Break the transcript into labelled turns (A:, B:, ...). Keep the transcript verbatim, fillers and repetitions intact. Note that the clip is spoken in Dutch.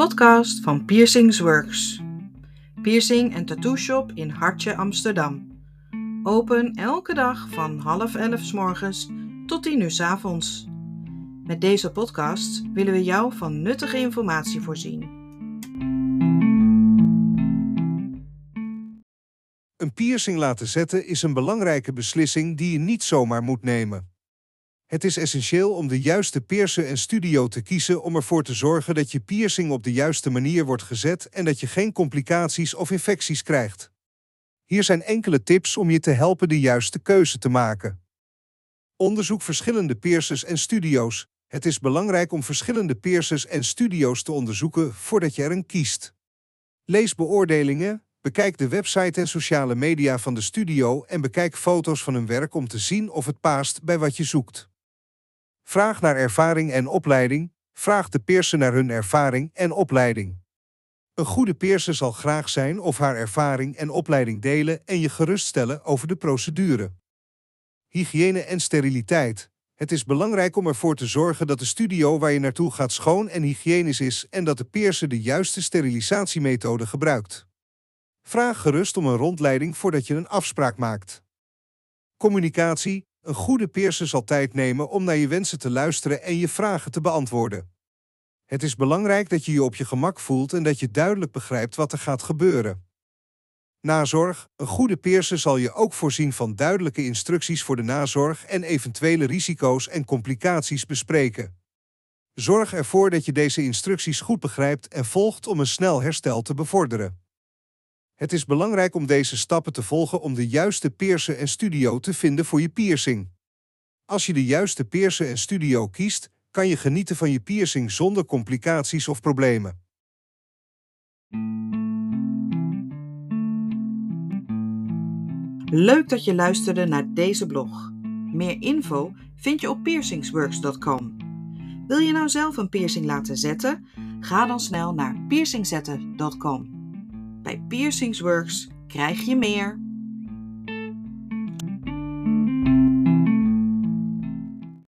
A: podcast van Piercings Works. Piercing en tattoo shop in Hartje, Amsterdam. Open elke dag van half elf 's morgens tot tien uur 's avonds. Met deze podcast willen we jou van nuttige informatie voorzien.
B: Een piercing laten zetten is een belangrijke beslissing die je niet zomaar moet nemen. Het is essentieel om de juiste piercer en studio te kiezen om ervoor te zorgen dat je piercing op de juiste manier wordt gezet en dat je geen complicaties of infecties krijgt. Hier zijn enkele tips om je te helpen de juiste keuze te maken. Onderzoek verschillende piercers en studio's. Het is belangrijk om verschillende piercers en studio's te onderzoeken voordat je er een kiest. Lees beoordelingen, bekijk de website en sociale media van de studio en bekijk foto's van hun werk om te zien of het past bij wat je zoekt. Vraag naar ervaring en opleiding. Vraag de piercer naar hun ervaring en opleiding. Een goede piercer zal graag zijn of haar ervaring en opleiding delen en je geruststellen over de procedure. Hygiëne en steriliteit. Het is belangrijk om ervoor te zorgen dat de studio waar je naartoe gaat schoon en hygiënisch is en dat de piercer de juiste sterilisatiemethode gebruikt. Vraag gerust om een rondleiding voordat je een afspraak maakt. Communicatie. Een goede piercer zal tijd nemen om naar je wensen te luisteren en je vragen te beantwoorden. Het is belangrijk dat je je op je gemak voelt en dat je duidelijk begrijpt wat er gaat gebeuren. Nazorg. Een goede piercer zal je ook voorzien van duidelijke instructies voor de nazorg en eventuele risico's en complicaties bespreken. Zorg ervoor dat je deze instructies goed begrijpt en volgt om een snel herstel te bevorderen. Het is belangrijk om deze stappen te volgen om de juiste piercer en studio te vinden voor je piercing. Als je de juiste piercer en studio kiest, kan je genieten van je piercing zonder complicaties of problemen.
A: Leuk dat je luisterde naar deze blog. Meer info vind je op piercingsworks punt com. Wil je nou zelf een piercing laten zetten? Ga dan snel naar piercingzetten punt com. Bij Piercings Works krijg je meer.